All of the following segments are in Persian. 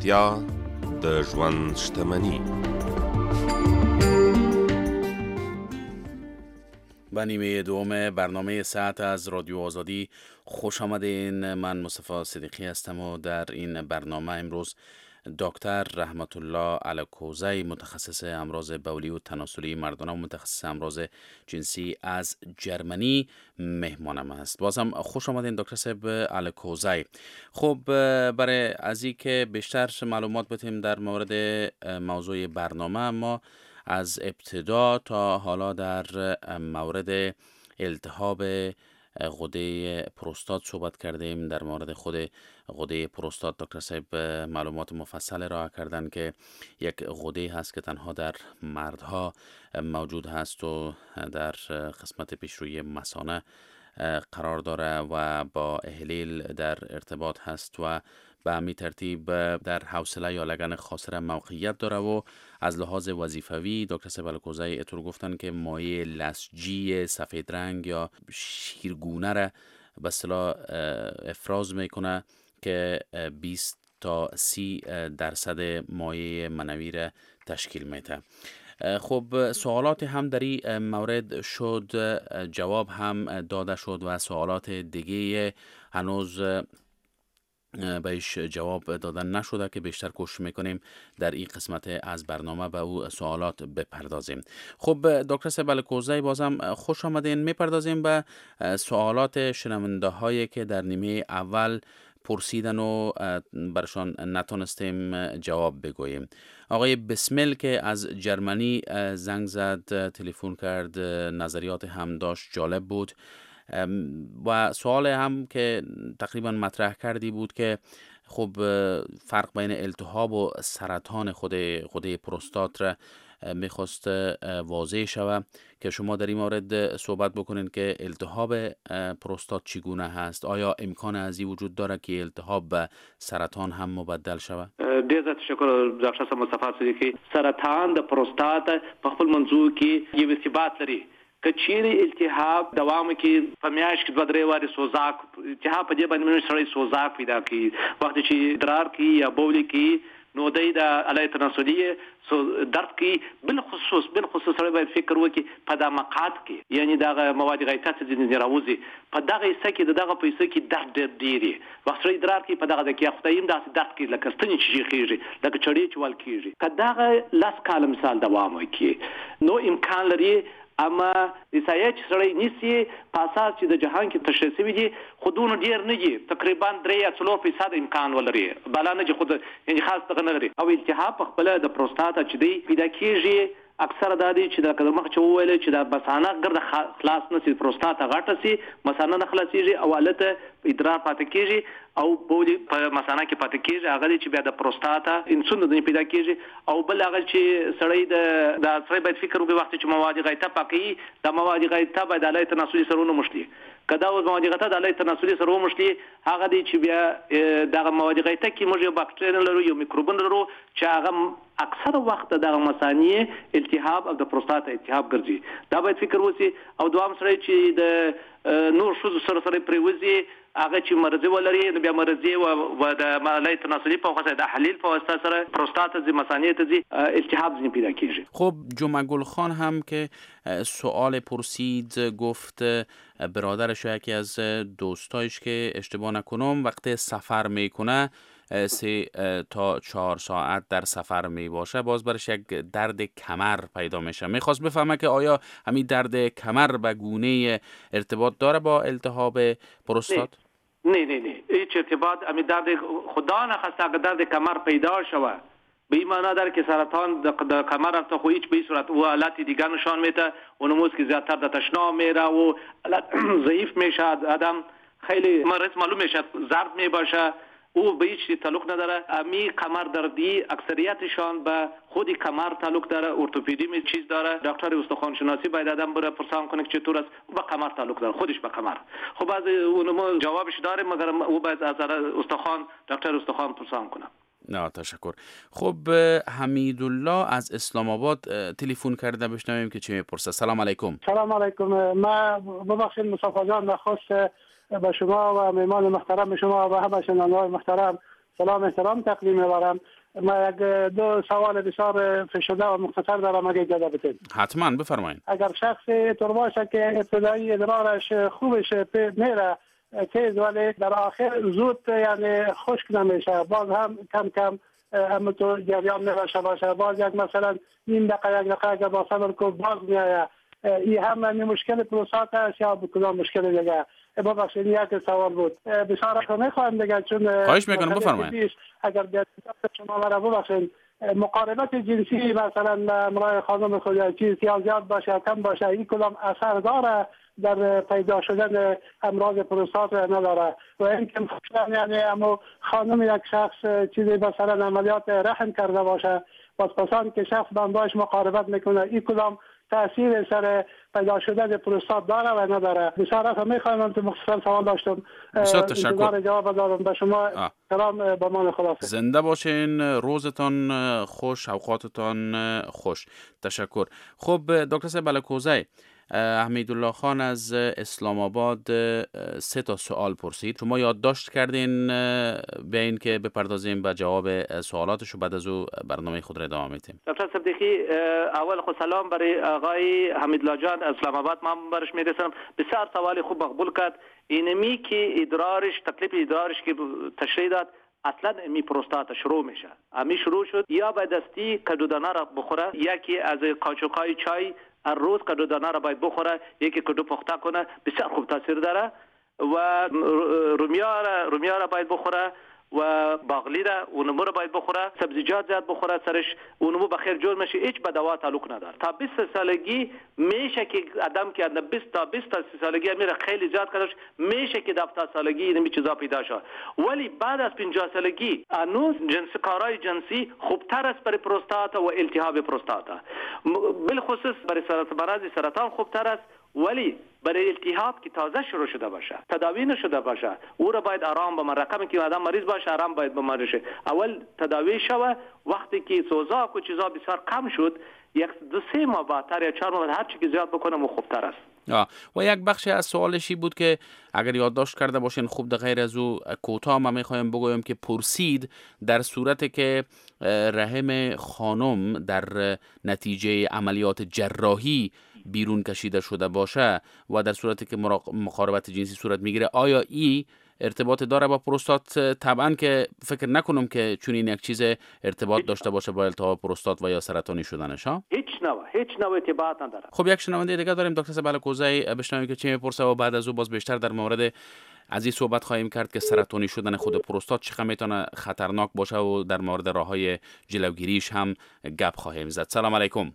روغتیا د ژوند شتمني. به نیمه دوم برنامه ساعت از رادیو آزادی خوش آمدین. من مصطفی صدیقی هستم و در این برنامه امروز دکتر رحمت الله الکوزی، متخصص امراض بولی و تناسلی مردانه و متخصص امراض جنسی از جرمنی مهمانم است. بازم خوش آمدین دکتر صاحب الکوزی. خب برای از این که بیشتر معلومات بتیم در مورد موضوع برنامه، ما از ابتدا تا حالا در مورد التهاب غده پروستات صحبت کردیم. در مورد خود غده پروستات دکتر صاحب معلومات مفصل را کردن که یک غده هست که تنها در مردها موجود هست و در قسمت پیشروی مثانه قرار داره و با احلیل در ارتباط هست و به همین ترتیب در حوصله یا لگن خاصره موقعیت داره و از لحاظ وظیفوی دکتر صاحب الکوزی اتور گفتن که مایع لسجی سفید رنگ یا شیرگونه را به اصطلاح افراز میکنه که 20 تا 30% مایع منوی را تشکیل میده. خب سوالات هم در این مورد شد، جواب هم داده شد و سوالات دیگه هنوز بهش جواب دادن نشده که بیشتر کوشش میکنیم در این قسمت از برنامه به او سوالات بپردازیم. خب دکتر صاحب الکوزی بازم خوش آمدین. میپردازیم به سوالات شنونده هایی که در نیمه اول پرسیدن و برشان نتونستیم جواب بگوییم. آقای بسمل که از جرمنی زنگ زد، تلفن کرد، نظریات هم داشت، جالب بود و سوال هم که تقریبا مطرح کردی بود که خب فرق بین التهاب و سرطان خود غده پروستات را میخواست واضح شود که شما در این مورد صحبت بکنین که التهاب پروستات چگونه هست. آیا امکان از این وجود داره که التهاب به سرطان هم مبدل شود؟ ډیر تشکر ډاکټر صاحب مصطفی صدیقی. سرطان د پروستات په خپل منځو کې یو ارتباط لري. کچېرې التهاب دوام کې په میاشت کې 2-3 واري سوزاک التهاب په دې باندې سړی سوزاک پیدا کوي. وخت چې ادرار کې یا بول کې نو د علای تناسلی درد کې بالخصوص سره باید فکر وکړي په د مقعد کې، یعنی دغه مواد غیطه ځینې راوځي په دغه حصہ کې دغه پیسې کې درد ډېری وخت سره ادرار کې په دغه د کې خدایم داسې درد کې لکه ستنې چې خېږي لکه چړې چوال کېږي که دغه لاس کال مثال دوام وکړي نو امکان لري. اما د سایه چې سړی نیسي په اساس چې د جهان کې تشخیص شوي دي خودونه ډیر نه دي، تقریبا 3-4% امکان ولري بلا نه چې خود یعنی خاص دغه نه لري. او التهاب په خپل د پروستات چې دی پیدا کیږي اکثر د دې چې د کلمه چې وویل چې د مثانه ګرد خلاص نشي پروستات غټه سي مثانه نه خلاصيږي او الته ادرار پاتې کیږي او بولی په مثانه کې پاتې کیږي. هغه چې بیا د پروستات انسولین د پیدا کیږي او بل هغه چې سړی د سړی باید فکر وکړي وخت چې مواد غیطه پاکي د مواد غیطه باید علی تناسلی سرونه مشلي کدا او مواد غیطه د علی تناسلی سرونه مشلي هغه دی چې بیا د مواد غیطه کې موږ یو باکتریا لرو یو میکروبون لرو چې هغه اکثر وخت د مثانه التهاب او د پروستات التهاب ګرځي. دا باید فکر وسی. او دوام سره چې د نور شوز سره پریوزي هغه چې مرزي ولري نو بیا مرزي او د مالای تناسلی په واسطه د تحلیل په واسطه سره پروستات د مثانه ته التهاب ځین پیدا کیږي. خب جمعه گل خان هم که سوال پرسید، گفت برادرش یکی از دوستایش که اشتباه نکنم وقتی سفر میکنه 3 تا 4 ساعت در سفر می باشه باز برش یک درد کمر پیدا میشه. میخواست بفهمه که آیا همین درد کمر به گونه ارتباط داره با التهاب پروستات؟ نه هیچ ارتباط همین درد خدا نخواسته که درد کمر پیدا شوه به این معنی داره که سرطان د کمر ارتا خو هیچ به این صورت و حالت دیگر نشان میده و نموز که زیادتر در تشناب میره و ضعیف میشه آدم خیلی مرض معلوم میشه زرد میباشه او به هیچ تعلق نداره. امی کمر دردی اکثریتشان به خود کمر تعلق داره، ارتوپدی می چیز داره، دکتر استخوان شناسی باید آدم بره پرسان کنه که چطور است به کمر تعلق داره خودش به کمر. خب از اون جوابش داره مگر او باید از استخوان دکتر استخوان پرسان کنه. نه تشکر. خب حمیدالله از اسلام آباد تلفن کرده، بشنویم که چی میپرسه. سلام علیکم. سلام علیکم. من ببخشید مصطفی جان نخواست به شما و مهمان محترم شما و همه شنوندگان محترم سلام احترام تقدیم می‌برم. ما یک دو سوال بسیار فشرده و مختصر دارم اگه اجازه بدید. حتما بفرمایید. اگر شخص طور باشه که ابتدایی ادرارش خوبش میره تیز ولی در آخر زود یعنی خشک نمیشه، باز هم کم کم هم تو جریان نمیشه باشه، باز یک مثلا نیم دقیقه یک دقیقه اگر با صبر کو باز میایه، این هم مشکل پروستات است یا کدام مشکل دیگه؟ ببخشید یک سوال بود. بسیار میخوایم دیگه چون خواهش میکنم بفرمایید. اگر بیاد شما مرا ببخشید مقاربت جنسی مثلا مرای خانم خود یا چیز یا زیاد باشه کم باشه این کدام اثر داره در پیدا شدن امراض پروستات و نداره؟ و اینکه مثلا یعنی اما خانم یک شخص چیزی مثلا عملیات رحم کرده باشه پسان که شخص بانداش مقاربت میکنه این کدام تاثیر سر پیدا شدن پروستات داره و نداره؟ بسیار میخوایم تو مختصر سوال داشتم. بسیار تشکر. جواب دادم به شما. سلام به مان خدا. زنده باشین، روزتان خوش، اوقاتتان خوش. تشکر. خب دکتر صاحب الکوزی، حمیدالله خان از اسلام آباد 3 تا سوال پرسید. شما یادداشت کردین به این که بپردازیم به جواب سوالاتش و بعد از او برنامه خود را ادامه میدیم. دکتر صدیقی، اول خود سلام برای آقای حمیدالله جان از اسلام آباد. من برش میرسم. بسیار سوال خوب مقبول کرد. اینمی که ادرارش تکلیف ادرارش که تشریح داد اصلا می پروستات شروع میشه. امی شروع شد یا به دستی کدودانه را بخوره، یکی از قاچوقای چای هر روز کدودانه را باید بخوره، یکی کدو پخته کنه، بسیار خوب تاثیر داره. و رومیا را باید بخوره و باقلی را اونمو را باید بخوره، سبزیجات زیاد بخوره، سرش اونمو بخیر جور میشه، هیچ به دوا تعلق نداره. تا 20 سالگی میشه که آدم که 20 تا 30 سالگی میره خیلی زیاد کارش میشه که 17 سالگی این چیزا پیدا شه، ولی بعد از 50 سالگی هنوز کارهای جنسی خوبتر است برای پروستات و التهاب پروستات، بالخصوص برای سرطان خوبتر است، ولی برای التهاب که تازه شروع شده باشه، تداوی نشده باشه، او را باید آرام به رقمی که آدم مریض باشه آرام باید بمانه شه. اول تداوی شوه، وقتی که سوزاک و چیزا بسیار کم شد، 1-2-3 ماه بعد یا 4 ماه بعد هر چی که زیاد بکنم خوبتر است. و یک بخش از سوالشی بود که اگر یادداشت کرده باشین خوب، در غیر از او کوتاه ما میخوایم بگویم که پرسید در صورتی که رحم خانم در نتیجه عملیات جراحی بیرون کشیده شده باشه و در صورتی که مقاربت جنسی صورت میگیره، آیا این ارتباط داره با پروستات؟ طبعا که فکر نکنم که چون این یک چیز ارتباط داشته باشه با التهاب پروستات و یا سرطانی شدنش. هیچ نوع ارتباط نداره. خب یک شنونده دیگه داریم دکتر صاحب الکوزی، بشنویم که چی میپرسه و بعد از او باز بیشتر در مورد از این صحبت خواهیم کرد که سرطانی شدن خود پروستات چقدر میتونه خطرناک باشه و در مورد راههای جلوگیریش هم گپ خواهیم زد. سلام علیکم.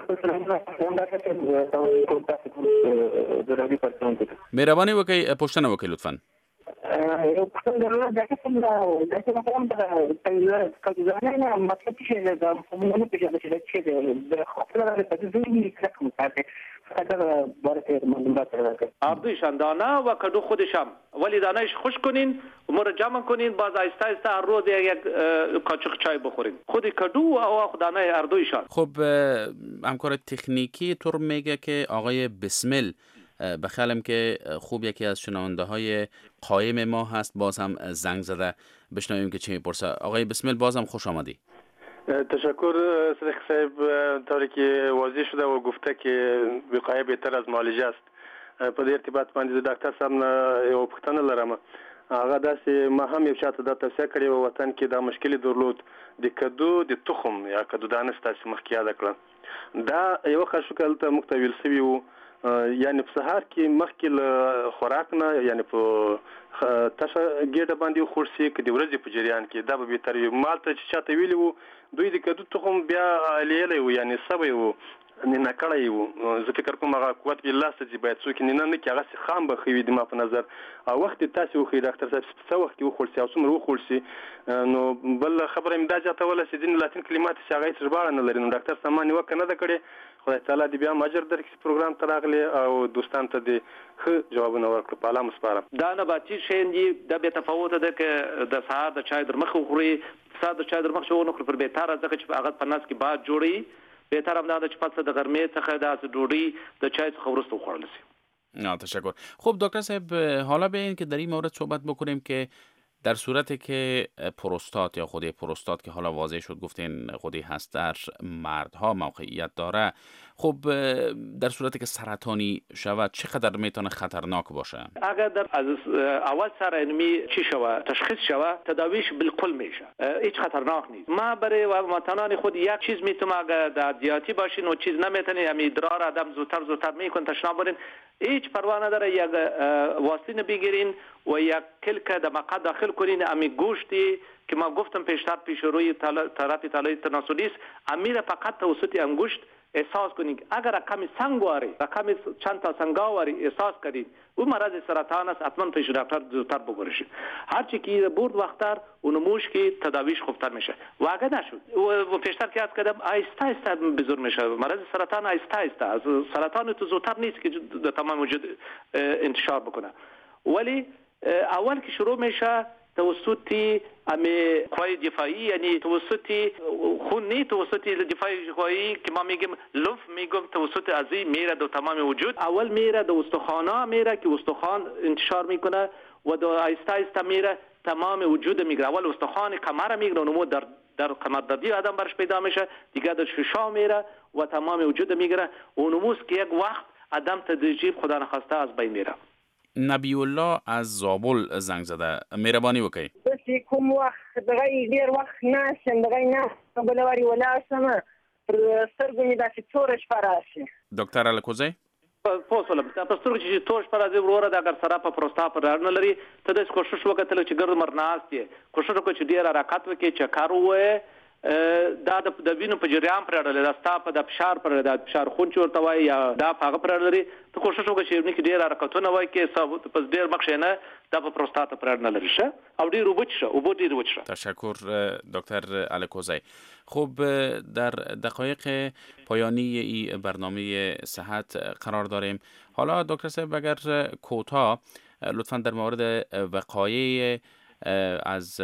مهربانی وکي پوښتنه وکړئ لطفا. آردویشان دانه و کدو خودشم، ولی دانهش خوش کنین و مرا جمع کنین، باز آیسته آیسته هر روز یک قاچق چای بخورین، خود کدو و دانه آردویشان. خب همکار تکنیکی طور میگه که آقای بسمل، بخیالم که خوب یکی از شنونده های قایم ما هست، باز هم زنگ زده، بشنویم که چی میپرسه. آقای بسمل بازم خوش آمدی. تشکر صدیق صاحب. طوری که واضح شده و گفته که وقایه بهتر از معالجه است، په دې ارتباط باندې د ډاکټر صاحب نه یو پوښتنه لرم. هغه داسې ما هم یو چاته دا توصیه کړې و وطن کې دا مشکل درلود د کدو د تخم یا کدو دانه ستاسو مخکې یاد کړه، دا یو خشوکل ته مختویل سوي وو، یعنی په سهار کې مخکې له خوراک نه یعنی په تاسو ګډه باندې خورسي کې د ورځې په جریان کې دا به بهتر وي. مالته چې چاته ویلی وو دوی د کدو تخم بیا لیلې وو یعنی سبې وو نه کړی وو. زه فکر کوم هغه قوت به الله ستې باید څوک نه کې هغه خام به خوي د ما په نظر او وخت تاسو خو ډاکټر صاحب څه وخت کې خورسي او څومره خورسي نو بل خبره امدا جاته ولا سې دین لاتین کلمات چې هغه سرباله نه لري. نو ډاکټر سامان یو کنه دا کړي، خدای تعالی دې بیا ماجر درکې پروګرام تراغلی او دوستان ته دې خو جوابونه ورکړي. په لامه سپارم. دا نه باچی شیندي د به تفاوت ده ک د سهار د چای در مخ خوري، سهار د چای در مخ شو نو پر به تر ځکه چې هغه په ناس کې بعد جوړي بهتر هم دا چې پس د ګرمۍ څخه د ډوډۍ د چای څخه ورسته خوړل شي. نه تشکر. خب دکتر صاحب حالا به این که در این مورد صحبت بکنیم که در صورتی که پروستات یا خودی پروستات که حالا واضح شد گفتین خودی هست در مردها موقعیت داره، خب در صورتی که سرطانی شود چقدر میتونه خطرناک باشه؟ اگر در از اول سر اینمی چی شود تشخیص شود تداویش بالکل میشه، هیچ خطرناک نیست. ما برای وطنان خود یک چیز میتونم اگر در دیاتی باشین و چیز نمیتونی همین ادرار آدم زودتر میکن تشناب برین، هیچ پروا نداره یک واسلین بگیرین و یک کلک در مقعد داخل کنین. همین گوشتی که ما گفتم پیشتر پیش روی طرف تالای تناسلی است، امیر فقط توسط انگشت احساس کنید. اگر رقم سنگ واری رقم چند تا سنگاوری احساس کردید او مرض سرطان است، حتما پیش دکتر زودتر ببرید. هر چی که برد وقتتر اونموش که تداویش خوبتر میشه. و اگر نشد و پیشتر که کردم آهسته آهسته بزرگ میشه. مرض سرطان آهسته آهسته از سرطان تو زودتر نیست که تمام وجود انتشار بکنه، ولی اول که شروع میشه توسط قوای دفاعی، یعنی توسط خون نه توسط دفاعی قوایی که ما میگیم لوف میگم توسط ازی میره در تمام وجود. اول میره در استخوان میره که استخوان انتشار میکنه و در آهسته آهسته میره تمام وجود میگیره. اول استخوان کمر میگیره اونمو در کمردردی آدم برش پیدا میشه، دیگه در ششم میره و تمام وجود میگیره. اونموست که یک وقت آدم تدریجی خدا نخواسته از بین میره. نبی الله از زابل زنگ زده، مهربانی وکړئ. بس کوم وخت دغه ډیر وخت ناشم دغه نه بلواري ولا سم پر سترګو می داسې تورش فراشي. دکتر الکوزی پوسوله په سترګو چې تورش فرازي وروره د اگر سره په پروستا پر نه لري ته د کوشش وکړه چې ګرد مرناستي کوشش وکړه چې ډیر حرکت وکړي چکر وې دا د وینو په جریان پر اړه لاستا په د فشار پر د فشار خون چورته وای یا دا هغه پر اړه لري ته کوشش وکړه چې نه کې ډیر حرکتونه وای کې ثابت پس ډیر مخ نه د پروستات پر اړه لري شه او ډیر وبچشه او ډیر وبچشه. تشکر دکتر الکوزی. خب در دقایق پایانی این برنامه صحت قرار داریم. حالا دکتر صاحب اگر کوتاه لطفاً در مورد وقایع از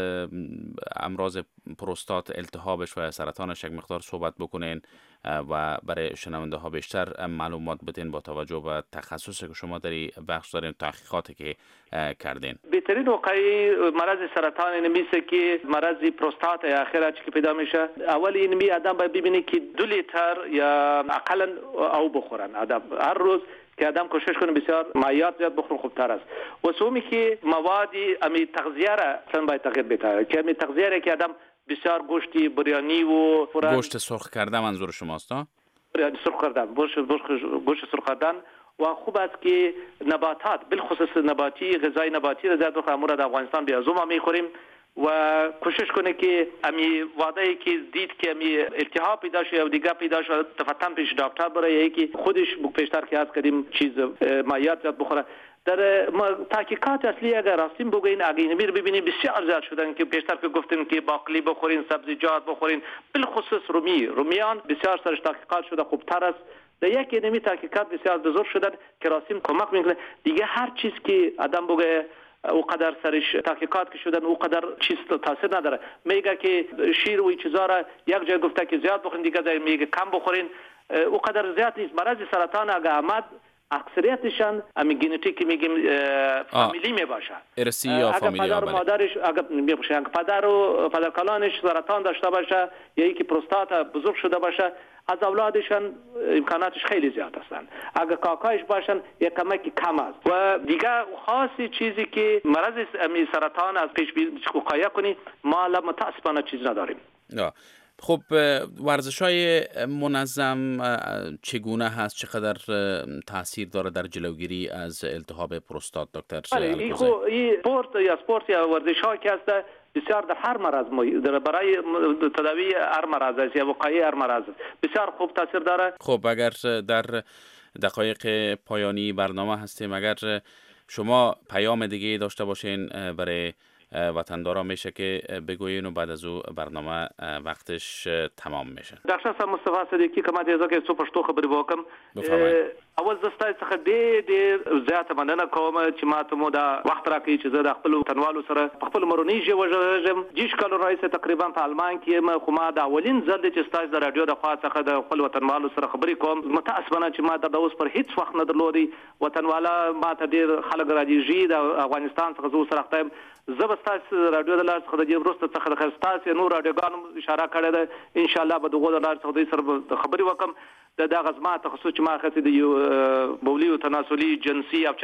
امراض پروستات، التهابش و سرطانش یک مقدار صحبت بکنین و برای شنونده ها بیشتر معلومات بدین با توجه به تخصصی که شما در این بخش دارین، تحقیقاتی که کردین. بهترین وقایع مرض سرطان اینمیشه که مرض پروستات اخیرا که پیدا میشه. اول اینمی آدم باید ببینه که 2 لیتر یا اقلا او بخورن آدم هر روز، که آدم کوشش کنه بسیار مایعات زیاد بخورن خوبتر است. و سومی که موادی امی تغذیه را اصلا باید تغییر بده، که امی تغذیه که آدم بسیار گوشتی بریانی و گوشت سرخ کرده منظور شماست؟ بریانی سرخ کردن، گوشت سرخ کردن و خوب است که نباتات بالخصوص نباتی غذای نباتی را زیاد بخوریم. ما در افغانستان بیازوم میخوریم و کوشش کنه که امی وعده که دید که امی التهاب پیدا شد یا دیگه پیدا شد تفتن پیش دکتر برای یکی خودش پیشتر که از کردیم چیز مایعات زیاد بخوره. در تحقیقات اصلی اگر راستین بگوین اگه رو ببینید بسیار زیاد شدن که پیشتر که گفتیم که باقلی بخورین، سبزیجات بخورین، بالخصوص رومیان بسیار سرش تحقیقات شده خوبتر است. در یک اینمی تحقیقات بسیار بزرگ شدن که راستین کمک میکنه. دیگه هر چیز که آدم بگه او قدر سرش تحقیقات که شدن او قدر چیز تاثیر نداره. میگه که شیر و این چیزا را یک جای گفته که زیاد بخورین، دیگه جای میگه کم بخورین، او قدر زیاد نیست. مرض سرطان اگه آمد اکثریتشان امی ژنتیکی میگیم فامیلی میباشه، ارثی یا فامیلی. اگر پدر و مادرش اگر میباشه، اگر پدر و پدرکلانش سرطان داشته باشه یا یکی پروستات بزرگ شده باشه، از اولادشان امکاناتش خیلی زیاد هستند. اگر کاکایش باشن یک کمکی کم است. و دیگه خاصی چیزی که مرض سرطان از پیش وقایع کنی ما متاسفانه چیز نداریم. خب ورزش‌های منظم چگونه هست؟ چقدر تاثیر داره در جلوگیری از التهاب پروستات دکتر الکوزی؟ این سپورت یا ورزش‌ها که هست بسیار در هر مرض برای تداوی هر مرض است یا وقایع هر مرض بسیار خوب تاثیر داره. خب اگر در دقایق پایانی برنامه هستیم، اگر شما پیام دیگه داشته باشین برای وطندارا میشه که بگوین و بعد از او برنامه وقتش تمام میشه. در شخص مصطفی صدیقی که من دیگه که سو پشتو خبری وکم اول زستا څخه ډېر زیاته مننه کوم چې ماته مو دا وخت راکړي چې زه د خپل وطنوالو سره خپل مورنۍ ژبه وژغږم. جیش کال راځي تقریبا په آلمان کې خو ما دا اولین ځل چې ستاسو د رادیو د خوا څخه د خپل وطنوالو سره خبرې کوم. متاسفانه چې ما د اوس پر هیڅ وخت نه درلودي. وطنوالا ما ته ډېر خلک راځي د افغانستان څخه زه سره ختم زه به ستاسو رادیو د لار څخه د وروسته څخه د ستاسو نور رادیوګانو اشاره کړې ده. ان شاء الله به دغه د لار څخه د سره خبرې وکم. د غزما تخصص چې ما خاطر د بولی او تناسلي جنسي